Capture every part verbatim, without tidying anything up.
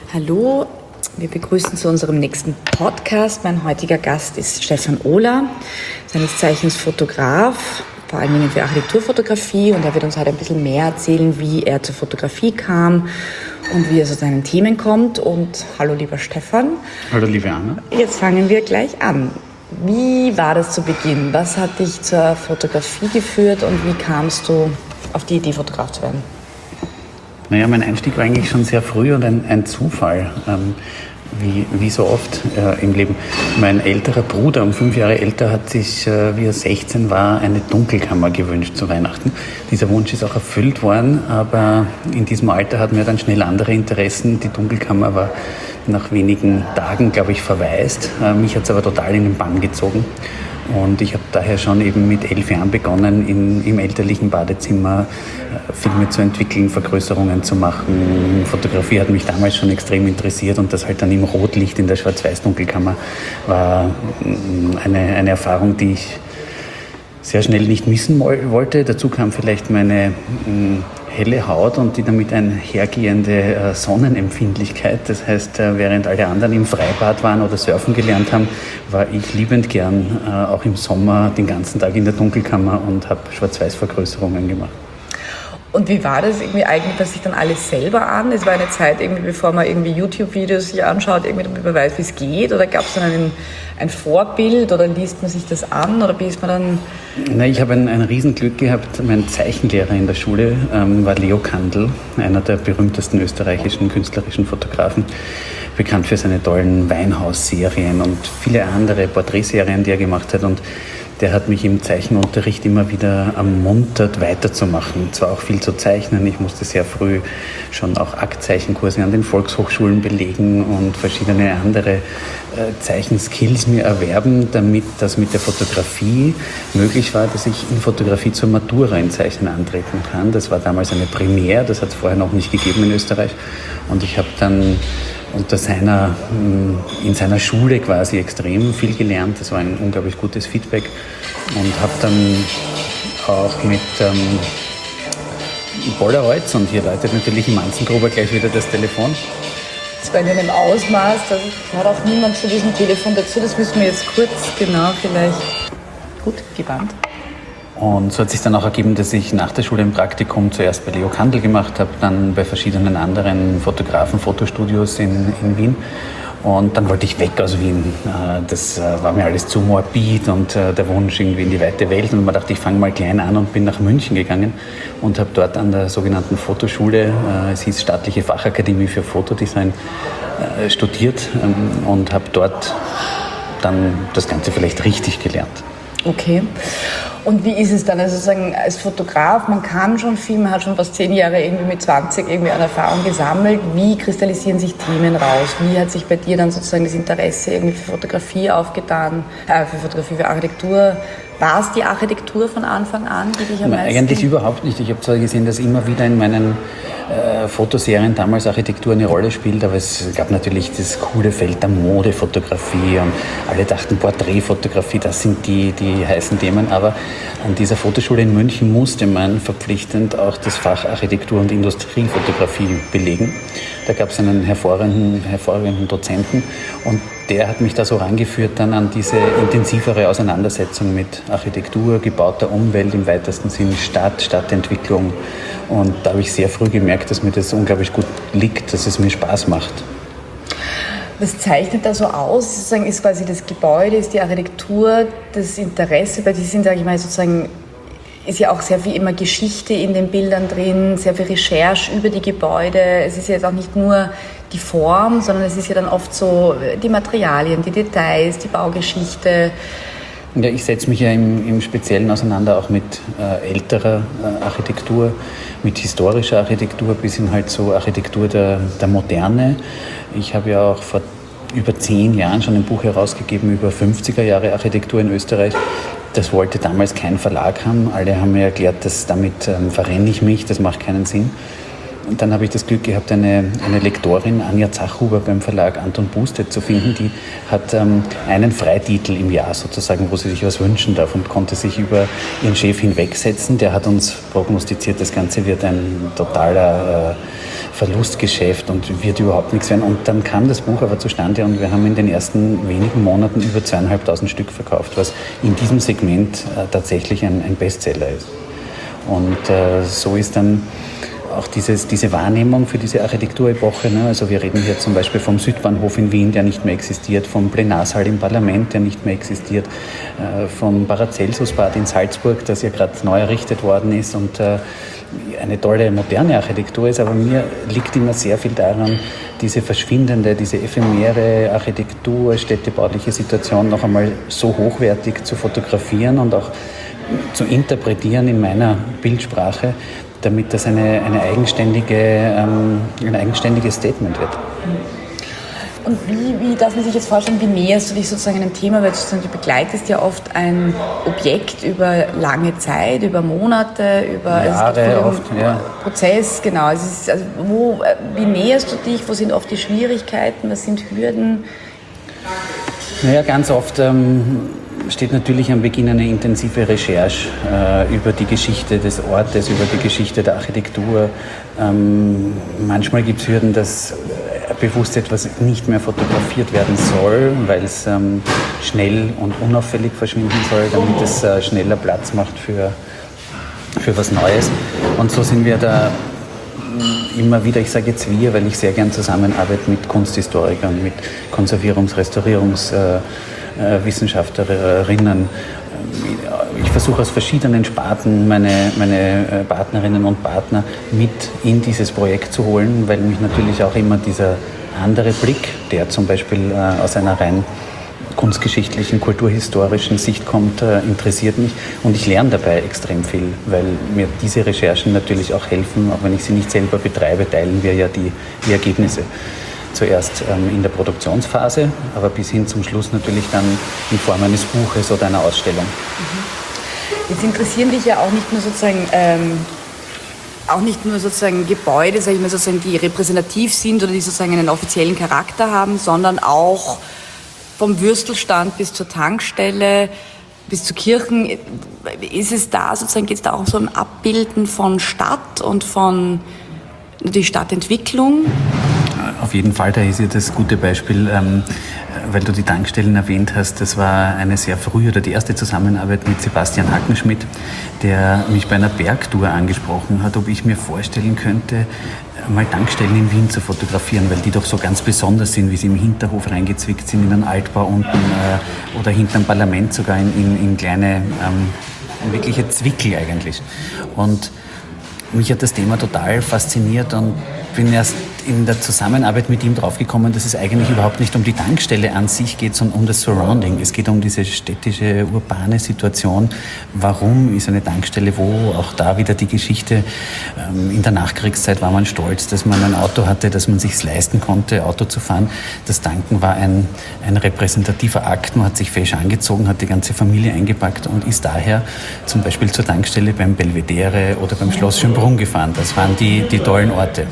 Hallo, wir begrüßen zu unserem nächsten Podcast. Mein heutiger Gast ist Stefan Ohler, seines Zeichens Fotograf, vor allen Dingen für Architekturfotografie, und er wird uns heute ein bisschen mehr erzählen, wie er zur Fotografie kam und wie er zu seinen Themen kommt. Und hallo lieber Stefan. Hallo liebe Anna. Jetzt fangen wir gleich an. Wie war das zu Beginn? Was hat dich zur Fotografie geführt und wie kamst du auf die Idee, Fotograf zu werden? Naja, mein Einstieg war eigentlich schon sehr früh und ein, ein Zufall, ähm, wie, wie so oft äh, im Leben. Mein älterer Bruder, um fünf Jahre älter, hat sich, äh, wie er sechzehn war, eine Dunkelkammer gewünscht zu Weihnachten. Dieser Wunsch ist auch erfüllt worden, aber in diesem Alter hatten wir dann schnell andere Interessen. Die Dunkelkammer war nach wenigen Tagen, glaube ich, verwaist. Äh, mich hat es aber total in den Bann gezogen. Und ich habe daher schon eben mit elf Jahren begonnen, in, im elterlichen Badezimmer äh, Filme zu entwickeln, Vergrößerungen zu machen. Fotografie hat mich damals schon extrem interessiert und das halt dann im Rotlicht in der Schwarz-Weiß-Dunkelkammer war mh, eine, eine Erfahrung, die ich sehr schnell nicht missen wollte. Dazu kam vielleicht meine mh, helle Haut und die damit einhergehende äh, Sonnenempfindlichkeit. Das heißt, äh, während alle anderen im Freibad waren oder surfen gelernt haben, war ich liebend gern äh, auch im Sommer den ganzen Tag in der Dunkelkammer und habe Schwarz-Weiß-Vergrößerungen gemacht. Und wie war das? Irgendwie eignet man sich dann alles selber an? Es war eine Zeit, irgendwie, bevor man irgendwie YouTube-Videos sich anschaut, irgendwie damit man weiß, wie es geht? Oder gab es dann einen, ein Vorbild oder liest man sich das an? Oder wie ist man dann? Na, ich habe ein, ein Riesenglück gehabt. Mein Zeichenlehrer in der Schule ähm, war Leo Kandel, einer der berühmtesten österreichischen künstlerischen Fotografen, bekannt für seine tollen Weinhaus-Serien und viele andere Porträtserien, die er gemacht hat. Und der hat mich im Zeichenunterricht immer wieder ermuntert, weiterzumachen. Zwar auch viel zu zeichnen. Ich musste sehr früh schon auch Aktzeichenkurse an den Volkshochschulen belegen und verschiedene andere äh, Zeichenskills mir erwerben, damit das mit der Fotografie möglich war, dass ich in Fotografie zur Matura in Zeichnen antreten kann. Das war damals eine Premiere, das hat es vorher noch nicht gegeben in Österreich. Und ich habe dann unter seiner, in seiner Schule quasi extrem viel gelernt. Das war ein unglaublich gutes Feedback und habe dann auch mit ähm, Polaroids, und hier läutet natürlich im Manzengruber gleich wieder das Telefon. Das war in einem Ausmaß, da hört auch niemand zu diesem Telefon dazu. Das müssen wir jetzt kurz, genau, vielleicht gut gebannt. Und so hat sich dann auch ergeben, dass ich nach der Schule ein Praktikum zuerst bei Leo Kandel gemacht habe, dann bei verschiedenen anderen Fotografen, Fotostudios in, in Wien. Und dann wollte ich weg aus Wien. Das war mir alles zu morbid und der Wunsch irgendwie in die weite Welt. Und man dachte, ich fange mal klein an und bin nach München gegangen und habe dort an der sogenannten Fotoschule, es hieß Staatliche Fachakademie für Fotodesign, studiert und habe dort dann das Ganze vielleicht richtig gelernt. Okay. Und wie ist es dann, also sozusagen als Fotograf, man kann schon viel, man hat schon fast zehn Jahre irgendwie mit zwanzig irgendwie an Erfahrung gesammelt. Wie kristallisieren sich Themen raus? Wie hat sich bei dir dann sozusagen das Interesse irgendwie für Fotografie aufgetan, äh, für Fotografie, für Architektur? War es die Architektur von Anfang an, die dich am meisten? Eigentlich überhaupt nicht. Ich habe zwar gesehen, dass immer wieder in meinen äh, Fotoserien damals Architektur eine Rolle spielt, aber es gab natürlich das coole Feld der Modefotografie und alle dachten Porträtfotografie, das sind die, die heißen Themen. Aber an dieser Fotoschule in München musste man verpflichtend auch das Fach Architektur und Industriefotografie belegen. Da gab es einen hervorragenden, hervorragenden Dozenten und der hat mich da so rangeführt dann an diese intensivere Auseinandersetzung mit Architektur, gebauter Umwelt im weitesten Sinn, Stadt, Stadtentwicklung. Und da habe ich sehr früh gemerkt, dass mir das unglaublich gut liegt, dass es mir Spaß macht. Was zeichnet da so aus? Sozusagen ist quasi das Gebäude, ist die Architektur, das Interesse, bei diesen, sage ich mal, sozusagen ist ja auch sehr viel immer Geschichte in den Bildern drin, sehr viel Recherche über die Gebäude. Es ist ja jetzt auch nicht nur die Form, sondern es ist ja dann oft so die Materialien, die Details, die Baugeschichte. Ja, ich setze mich ja im, im Speziellen auseinander auch mit äh, älterer äh, Architektur, mit historischer Architektur bis hin halt so Architektur der, der Moderne. Ich habe ja auch vor über zehn Jahren schon ein Buch herausgegeben über fünfziger Jahre Architektur in Österreich. Das wollte damals kein Verlag haben. Alle haben mir erklärt, dass damit ähm, verrenne ich mich, das macht keinen Sinn. Und dann habe ich das Glück gehabt, eine, eine Lektorin, Anja Zachhuber, beim Verlag Anton Bustedt zu finden. Die hat ähm, einen Freititel im Jahr sozusagen, wo sie sich was wünschen darf und konnte sich über ihren Chef hinwegsetzen. Der hat uns prognostiziert, das Ganze wird ein totaler äh, Verlustgeschäft und wird überhaupt nichts werden. Und dann kam das Buch aber zustande und wir haben in den ersten wenigen Monaten über zweieinhalbtausend Stück verkauft, was in diesem Segment äh, tatsächlich ein, ein Bestseller ist. Und äh, so ist dann auch dieses, diese Wahrnehmung für diese Architekturepoche, ne? Also wir reden hier zum Beispiel vom Südbahnhof in Wien, der nicht mehr existiert, vom Plenarsaal im Parlament, der nicht mehr existiert, äh, vom Paracelsusbad in Salzburg, das ja gerade neu errichtet worden ist und äh, eine tolle moderne Architektur ist, aber mir liegt immer sehr viel daran, diese verschwindende, diese ephemere Architektur, städtebauliche Situation noch einmal so hochwertig zu fotografieren und auch zu interpretieren in meiner Bildsprache, damit das eine, eine eigenständige, ähm, ein eigenständiges Statement wird. Und wie, wie darf man sich jetzt vorstellen, wie näherst du dich sozusagen einem Thema, weil du begleitest ja oft ein Objekt über lange Zeit, über Monate, über Jahre, also oft, ja. Prozess, genau. Also es ist, also wo, wie näherst du dich, wo sind oft die Schwierigkeiten, was sind Hürden? Naja, ganz oft ähm, steht natürlich am Beginn eine intensive Recherche äh, über die Geschichte des Ortes, über die Geschichte der Architektur. Ähm, manchmal gibt es Hürden, dass bewusst etwas nicht mehr fotografiert werden soll, weil es ähm, schnell und unauffällig verschwinden soll, damit es äh, schneller Platz macht für, für was Neues. Und so sind wir da immer wieder, ich sage jetzt wir, weil ich sehr gern zusammenarbeite mit Kunsthistorikern, mit Konservierungs-, Restaurierungswissenschaftlerinnen. Ich versuche aus verschiedenen Sparten meine, meine Partnerinnen und Partner mit in dieses Projekt zu holen, weil mich natürlich auch immer dieser andere Blick, der zum Beispiel aus einer rein kunstgeschichtlichen, kulturhistorischen Sicht kommt, interessiert mich und ich lerne dabei extrem viel, weil mir diese Recherchen natürlich auch helfen, auch wenn ich sie nicht selber betreibe, teilen wir ja die, die Ergebnisse. Zuerst ähm, in der Produktionsphase, aber bis hin zum Schluss natürlich dann in Form eines Buches oder einer Ausstellung. Jetzt interessieren dich ja auch nicht nur sozusagen ähm, auch nicht nur sozusagen Gebäude, sag ich mal, sozusagen, die repräsentativ sind oder die sozusagen einen offiziellen Charakter haben, sondern auch vom Würstelstand bis zur Tankstelle, bis zu Kirchen. Ist es da sozusagen, geht es da auch um so ein Abbilden von Stadt und von natürlich Stadtentwicklung? Auf jeden Fall, da ist ja das gute Beispiel, ähm, weil du die Tankstellen erwähnt hast, das war eine sehr frühe oder die erste Zusammenarbeit mit Sebastian Hackenschmidt, der mich bei einer Bergtour angesprochen hat, ob ich mir vorstellen könnte, mal Tankstellen in Wien zu fotografieren, weil die doch so ganz besonders sind, wie sie im Hinterhof reingezwickt sind, in einen Altbau unten äh, oder hinterm Parlament sogar in, in, in kleine, ähm, wirkliche Zwickel eigentlich. Und mich hat das Thema total fasziniert und bin erst in der Zusammenarbeit mit ihm draufgekommen, dass es eigentlich überhaupt nicht um die Tankstelle an sich geht, sondern um das Surrounding. Es geht um diese städtische, urbane Situation. Warum ist eine Tankstelle wo? Auch da wieder die Geschichte. In der Nachkriegszeit war man stolz, dass man ein Auto hatte, dass man es sich leisten konnte, Auto zu fahren. Das Tanken war ein, ein repräsentativer Akt. Man hat sich fesch angezogen, hat die ganze Familie eingepackt und ist daher zum Beispiel zur Tankstelle beim Belvedere oder beim Schloss Schönbrunn gefahren. Das waren die, die tollen Orte.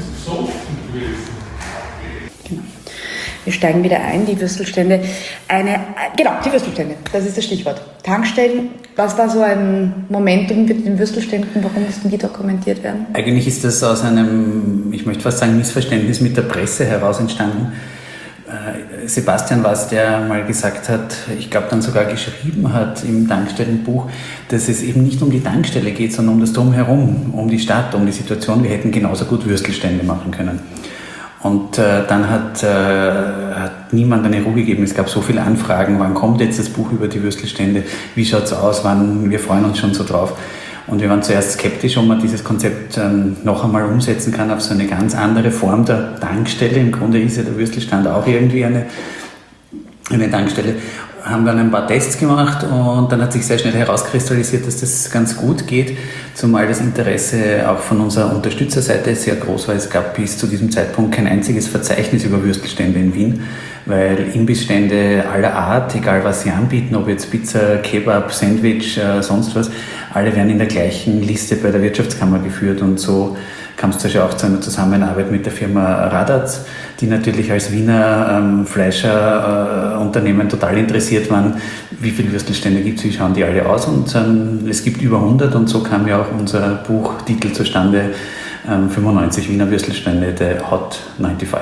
Wir steigen wieder ein, die Würstelstände. Eine, genau, die Würstelstände, das ist das Stichwort. Tankstellen, was war so ein Momentum mit den Würstelständen, warum mussten die dokumentiert werden? Eigentlich ist das aus einem, ich möchte fast sagen, Missverständnis mit der Presse heraus entstanden. Sebastian war es, der mal gesagt hat, ich glaube dann sogar geschrieben hat im Tankstellenbuch, dass es eben nicht um die Tankstelle geht, sondern um das Drumherum, um die Stadt, um die Situation. Wir hätten genauso gut Würstelstände machen können. Und äh, dann hat, äh, hat niemand eine Ruhe gegeben. Es gab so viele Anfragen, wann kommt jetzt das Buch über die Würstelstände, wie schaut es aus, wann, wir freuen uns schon so drauf. Und wir waren zuerst skeptisch, ob man dieses Konzept ähm, noch einmal umsetzen kann auf so eine ganz andere Form der Tankstelle. Im Grunde ist ja der Würstelstand auch irgendwie eine, eine Tankstelle. Haben dann ein paar Tests gemacht und dann hat sich sehr schnell herauskristallisiert, dass das ganz gut geht, zumal das Interesse auch von unserer Unterstützerseite sehr groß war. Es gab bis zu diesem Zeitpunkt kein einziges Verzeichnis über Würstelstände in Wien, weil Imbissstände aller Art, egal was sie anbieten, ob jetzt Pizza, Kebab, Sandwich, äh, sonst was, alle werden in der gleichen Liste bei der Wirtschaftskammer geführt und so kam es auch zu einer Zusammenarbeit mit der Firma Radatz, die natürlich als Wiener ähm, Fleischerunternehmen äh, total interessiert waren, wie viele Würstelstände gibt es, wie schauen die alle aus und ähm, es gibt über hundert und so kam ja auch unser Buchtitel zustande, ähm, fünfundneunzig Wiener Würstelstände, der Hot fünfundneunzig.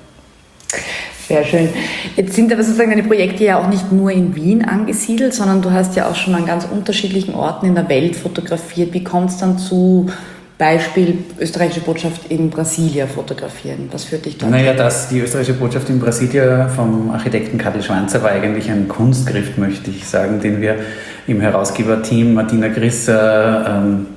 Sehr schön. Jetzt sind aber sozusagen deine Projekte ja auch nicht nur in Wien angesiedelt, sondern du hast ja auch schon an ganz unterschiedlichen Orten in der Welt fotografiert. Wie kommt es dann zu Beispiel österreichische Botschaft in Brasilia fotografieren? Was führt dich dort? Naja, das, die österreichische Botschaft in Brasilia vom Architekten Karl Schwanzer war eigentlich ein Kunstgriff, möchte ich sagen, den wir im Herausgeberteam Martina Grisser ähm,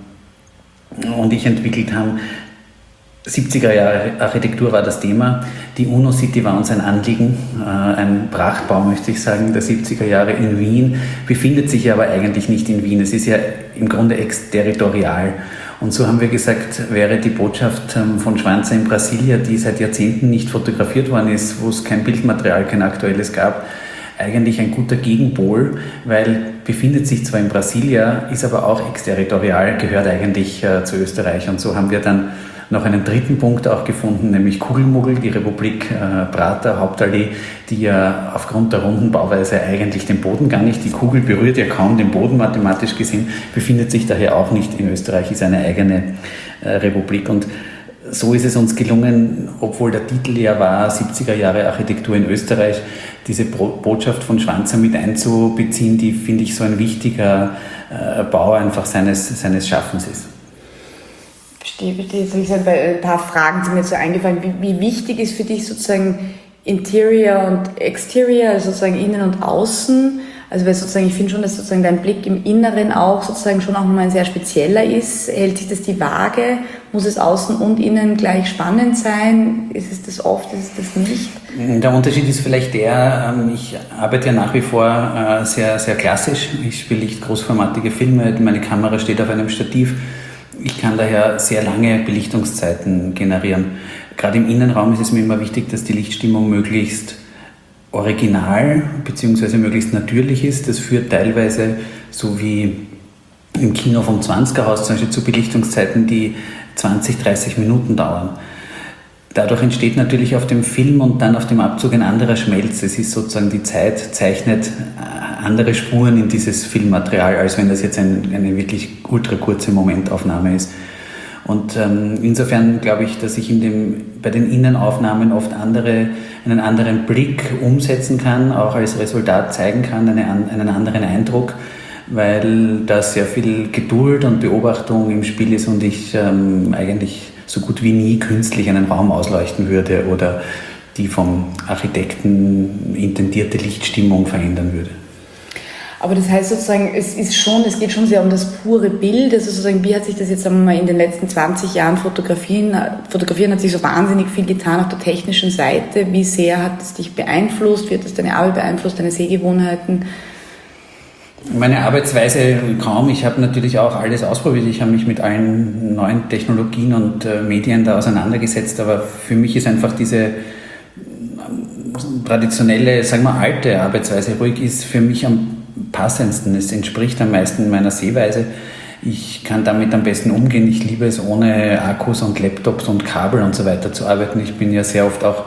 und ich entwickelt haben. siebziger Jahre Architektur war das Thema. Die UNO-City war uns ein Anliegen, ein Prachtbau, möchte ich sagen, der siebziger Jahre in Wien, befindet sich aber eigentlich nicht in Wien. Es ist ja im Grunde exterritorial. Und so haben wir gesagt, wäre die Botschaft von Schwanzer in Brasilia, die seit Jahrzehnten nicht fotografiert worden ist, wo es kein Bildmaterial, kein aktuelles gab, eigentlich ein guter Gegenpol, weil befindet sich zwar in Brasilia, ist aber auch exterritorial, gehört eigentlich zu Österreich. Und so haben wir dann noch einen dritten Punkt auch gefunden, nämlich Kugelmuggel, die Republik äh, Prater, Hauptallee, die ja aufgrund der runden Bauweise eigentlich den Boden gar nicht, die Kugel berührt ja kaum den Boden mathematisch gesehen, befindet sich daher auch nicht in Österreich, ist eine eigene äh, Republik. Und so ist es uns gelungen, obwohl der Titel ja war, siebziger Jahre Architektur in Österreich, diese Botschaft von Schwanzer mit einzubeziehen, die, finde ich, so ein wichtiger äh, Bau einfach seines, seines Schaffens ist. Verstehe, verstehe. Ein paar Fragen sind mir so eingefallen. Wie, wie wichtig ist für dich sozusagen Interior und Exterior, also sozusagen Innen und Außen? Also weil sozusagen, ich finde schon, dass sozusagen dein Blick im Inneren auch sozusagen schon auch nochmal ein sehr spezieller ist. Hält sich das die Waage? Muss es außen und innen gleich spannend sein? Ist es das oft, ist es das nicht? Der Unterschied ist vielleicht der, ich arbeite ja nach wie vor sehr, sehr klassisch. Ich spiele nicht großformatige Filme, meine Kamera steht auf einem Stativ. Ich kann daher sehr lange Belichtungszeiten generieren. Gerade im Innenraum ist es mir immer wichtig, dass die Lichtstimmung möglichst original bzw. möglichst natürlich ist. Das führt teilweise, so wie im Kino vom zwanziger-Haus zum Beispiel, zu Belichtungszeiten, die zwanzig, dreißig Minuten dauern. Dadurch entsteht natürlich auf dem Film und dann auf dem Abzug ein anderer Schmelz. Es ist sozusagen, die Zeit zeichnet andere Spuren in dieses Filmmaterial, als wenn das jetzt ein, eine wirklich ultra kurze Momentaufnahme ist. Und ähm, insofern glaube ich, dass ich in dem, bei den Innenaufnahmen oft andere, einen anderen Blick umsetzen kann, auch als Resultat zeigen kann, eine, einen anderen Eindruck, weil da sehr viel Geduld und Beobachtung im Spiel ist und ich ähm, eigentlich so gut wie nie künstlich einen Raum ausleuchten würde oder die vom Architekten intendierte Lichtstimmung verändern würde. Aber das heißt sozusagen, es ist schon, es geht schon sehr um das pure Bild. Also sozusagen, wie hat sich das jetzt, sagen wir mal, in den letzten zwanzig Jahren Fotografieren, Fotografieren hat sich so wahnsinnig viel getan auf der technischen Seite. Wie sehr hat es dich beeinflusst? Wie hat es deine Arbeit beeinflusst, deine Sehgewohnheiten? Meine Arbeitsweise kaum. Ich habe natürlich auch alles ausprobiert. Ich habe mich mit allen neuen Technologien und äh, Medien da auseinandergesetzt. Aber für mich ist einfach diese äh, traditionelle, sagen wir alte Arbeitsweise, ruhig ist für mich am passendsten. Es entspricht am meisten meiner Sehweise. Ich kann damit am besten umgehen. Ich liebe es, ohne Akkus und Laptops und Kabel und so weiter zu arbeiten. Ich bin ja sehr oft auch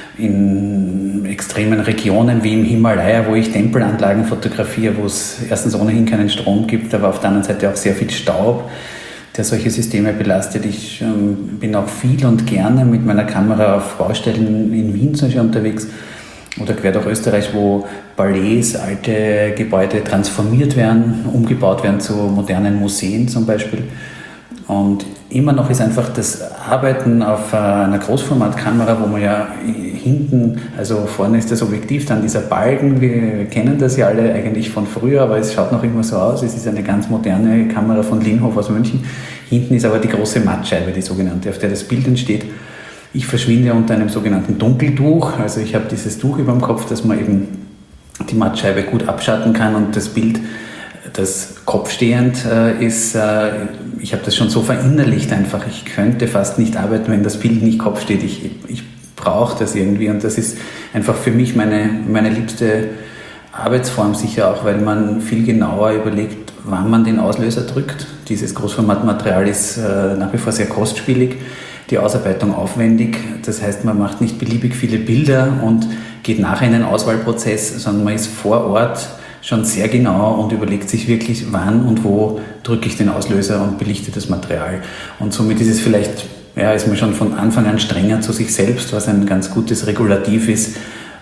in extremen Regionen wie im Himalaya, wo ich Tempelanlagen fotografiere, wo es erstens ohnehin keinen Strom gibt, aber auf der anderen Seite auch sehr viel Staub, der solche Systeme belastet. Ich ähm, bin auch viel und gerne mit meiner Kamera auf Baustellen in Wien zum Beispiel unterwegs oder quer durch Österreich, wo Palais, alte Gebäude transformiert werden, umgebaut werden zu modernen Museen zum Beispiel. Und immer noch ist einfach das Arbeiten auf einer Großformatkamera, wo man ja hinten, also vorne ist das Objektiv, dann dieser Balken, wir kennen das ja alle eigentlich von früher, aber es schaut noch immer so aus, es ist eine ganz moderne Kamera von Linhof aus München. Hinten ist aber die große Mattscheibe, die sogenannte, auf der das Bild entsteht. Ich verschwinde unter einem sogenannten Dunkeltuch, also ich habe dieses Tuch über dem Kopf, dass man eben die Mattscheibe gut abschatten kann und das Bild, das kopfstehend äh, ist, äh, ich habe das schon so verinnerlicht einfach, ich könnte fast nicht arbeiten, wenn das Bild nicht kopfsteht, ich, ich brauche das irgendwie und das ist einfach für mich meine, meine liebste Arbeitsform, sicher auch, weil man viel genauer überlegt, wann man den Auslöser drückt. Dieses Großformatmaterial ist äh, nach wie vor sehr kostspielig, die Ausarbeitung aufwendig, das heißt, man macht nicht beliebig viele Bilder und geht nachher in den Auswahlprozess, sondern man ist vor Ort schon sehr genau und überlegt sich wirklich, wann und wo drücke ich den Auslöser und belichte das Material. Und somit ist es vielleicht ja, ist man schon von Anfang an strenger zu sich selbst, was ein ganz gutes Regulativ ist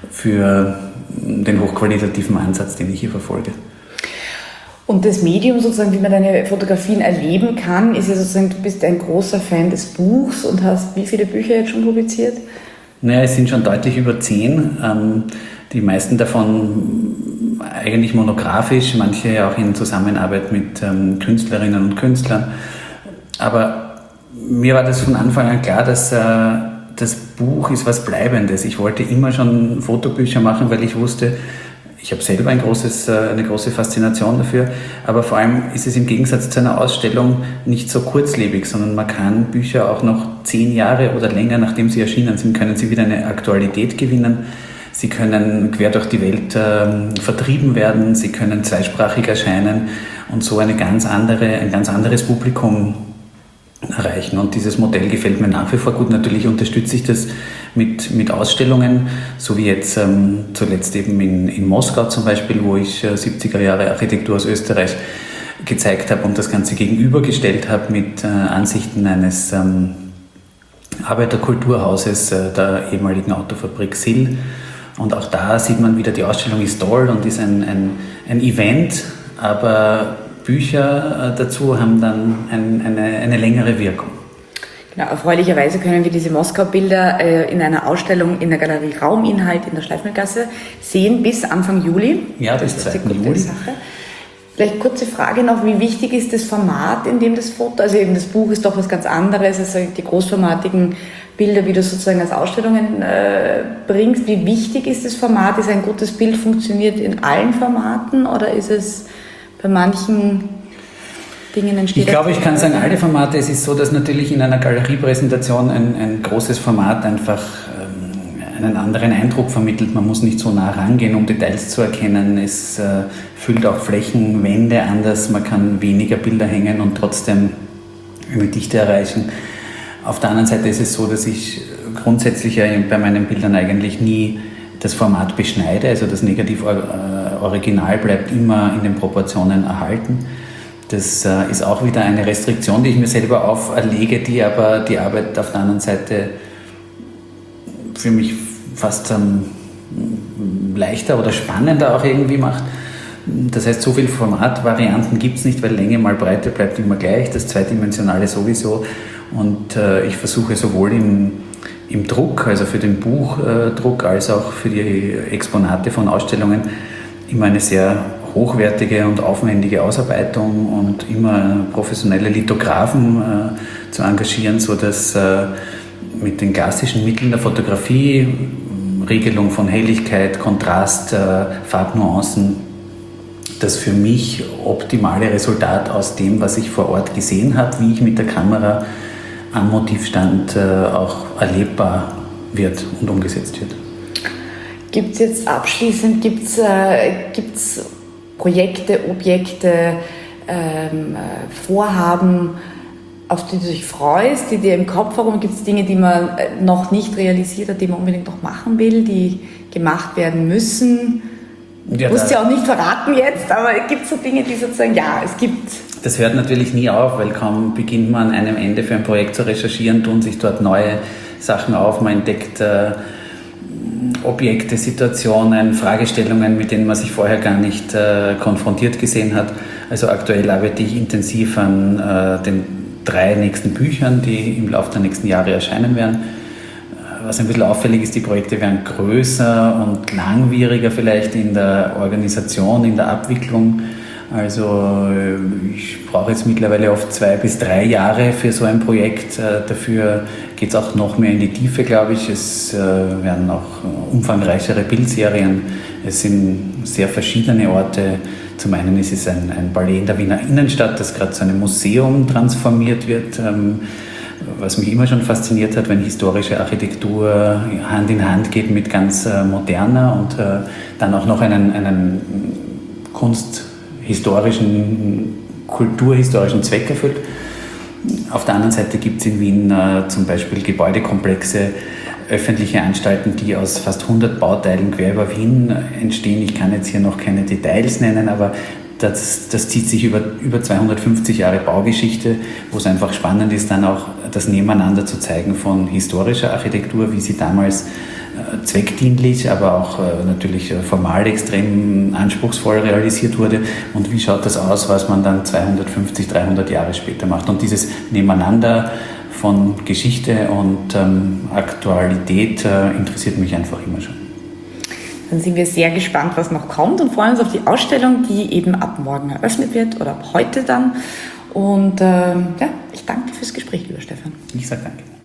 für den hochqualitativen Ansatz, den ich hier verfolge. Und das Medium sozusagen, wie man deine Fotografien erleben kann, ist ja sozusagen, du bist ein großer Fan des Buchs und hast wie viele Bücher jetzt schon publiziert? Naja, es sind schon deutlich über zehn. Ähm, die meisten davon eigentlich monografisch, manche auch in Zusammenarbeit mit ähm, Künstlerinnen und Künstlern. Aber mir war das von Anfang an klar, dass äh, das Buch ist was Bleibendes. Ich wollte immer schon Fotobücher machen, weil ich wusste, ich habe selber ein großes, eine große Faszination dafür, aber vor allem ist es im Gegensatz zu einer Ausstellung nicht so kurzlebig, sondern man kann Bücher auch noch zehn Jahre oder länger, nachdem sie erschienen sind, können sie wieder eine Aktualität gewinnen. Sie können quer durch die Welt äh, vertrieben werden, sie können zweisprachig erscheinen und so eine ganz andere, ein ganz anderes Publikum erreichen. Und dieses Modell gefällt mir nach wie vor gut. Natürlich unterstütze ich das mit, mit Ausstellungen, so wie jetzt ähm, zuletzt eben in, in Moskau zum Beispiel, wo ich äh, siebziger Jahre Architektur aus Österreich gezeigt habe und das Ganze gegenübergestellt habe mit äh, Ansichten eines ähm, Arbeiterkulturhauses äh, der ehemaligen Autofabrik Sill. Und auch da sieht man wieder, die Ausstellung ist toll und ist ein, ein, ein Event, aber Bücher dazu haben dann ein, eine, eine längere Wirkung. Genau, erfreulicherweise können wir diese Moskau-Bilder äh, in einer Ausstellung in der Galerie Rauminhalt in der Schleifmühlgasse sehen bis Anfang Juli. Ja, bis zweiten Juli. Sache. Vielleicht kurze Frage noch, wie wichtig ist das Format, in dem das Foto, also eben das Buch ist doch was ganz anderes, also die großformatigen Bilder, wie du sozusagen als Ausstellungen äh, bringst. Wie wichtig ist das Format? Ist ein gutes Bild funktioniert in allen Formaten oder ist es bei manchen Dingen entsteht? Ich glaube, ich kann sagen, alle Formate. Es ist so, dass natürlich in einer Galeriepräsentation ein, ein großes Format einfach ähm, einen anderen Eindruck vermittelt. Man muss nicht so nah rangehen, um Details zu erkennen. Es äh, füllt auch Flächen, Wände anders. Man kann weniger Bilder hängen und trotzdem eine Dichte erreichen. Auf der anderen Seite ist es so, dass ich grundsätzlich ja bei meinen Bildern eigentlich nie das Format beschneide, also das Negativ-Original bleibt immer in den Proportionen erhalten. Das äh, ist auch wieder eine Restriktion, die ich mir selber auferlege, die aber die Arbeit auf der anderen Seite für mich fast ähm, leichter oder spannender auch irgendwie macht. Das heißt, so viele Formatvarianten gibt es nicht, weil Länge mal Breite bleibt immer gleich, das Zweidimensionale sowieso. Und äh, ich versuche sowohl im im Druck, also für den Buchdruck, als auch für die Exponate von Ausstellungen immer eine sehr hochwertige und aufwendige Ausarbeitung und immer professionelle Lithografen äh, zu engagieren, sodass äh, mit den klassischen Mitteln der Fotografie, Regelung von Helligkeit, Kontrast, äh, Farbnuancen, das für mich optimale Resultat aus dem, was ich vor Ort gesehen habe, wie ich mit der Kamera am Motivstand äh, auch erlebbar wird und umgesetzt wird. Gibt es jetzt abschließend, gibt es äh, gibt's Projekte, Objekte, ähm, Vorhaben, auf die du dich freust, die dir im Kopf herum, gibt es Dinge, die man noch nicht realisiert hat, die man unbedingt noch machen will, die gemacht werden müssen? Ja, du musst ja auch nicht verraten jetzt, aber gibt es so Dinge, die sozusagen, ja, es gibt... Das hört natürlich nie auf, weil kaum beginnt man an einem Ende für ein Projekt zu recherchieren, tun sich dort neue Sachen auf, man entdeckt äh, Objekte, Situationen, Fragestellungen, mit denen man sich vorher gar nicht äh, konfrontiert gesehen hat. Also aktuell arbeite ich intensiv an äh, den drei nächsten Büchern, die im Laufe der nächsten Jahre erscheinen werden. Was ein bisschen auffällig ist, die Projekte werden größer und langwieriger vielleicht in der Organisation, in der Abwicklung. Also ich brauche jetzt mittlerweile oft zwei bis drei Jahre für so ein Projekt. Dafür geht es auch noch mehr in die Tiefe, glaube ich. Es werden auch umfangreichere Bildserien. Es sind sehr verschiedene Orte. Zum einen ist es ein, ein Palais in der Wiener Innenstadt, das gerade zu einem Museum transformiert wird. Was mich immer schon fasziniert hat, wenn historische Architektur Hand in Hand geht mit ganz moderner und dann auch noch einen, einen Kunst historischen, kulturhistorischen Zweck erfüllt. Auf der anderen Seite gibt es in Wien äh, zum Beispiel Gebäudekomplexe, öffentliche Anstalten, die aus fast hundert Bauteilen quer über Wien entstehen. Ich kann jetzt hier noch keine Details nennen, aber das, das zieht sich über, über zweihundertfünfzig Jahre Baugeschichte, wo es einfach spannend ist, dann auch das Nebeneinander zu zeigen von historischer Architektur, wie sie damals äh, zweckdienlich, aber auch äh, natürlich äh, formal extrem anspruchsvoll realisiert wurde, und wie schaut das aus, was man dann zweihundertfünfzig, dreihundert Jahre später macht. Und dieses Nebeneinander von Geschichte und ähm, Aktualität äh, interessiert mich einfach immer schon. Dann sind wir sehr gespannt, was noch kommt, und freuen uns auf die Ausstellung, die eben ab morgen eröffnet wird oder ab heute dann. Und äh, ja, ich danke fürs Gespräch, lieber Stefan. Ich sage danke.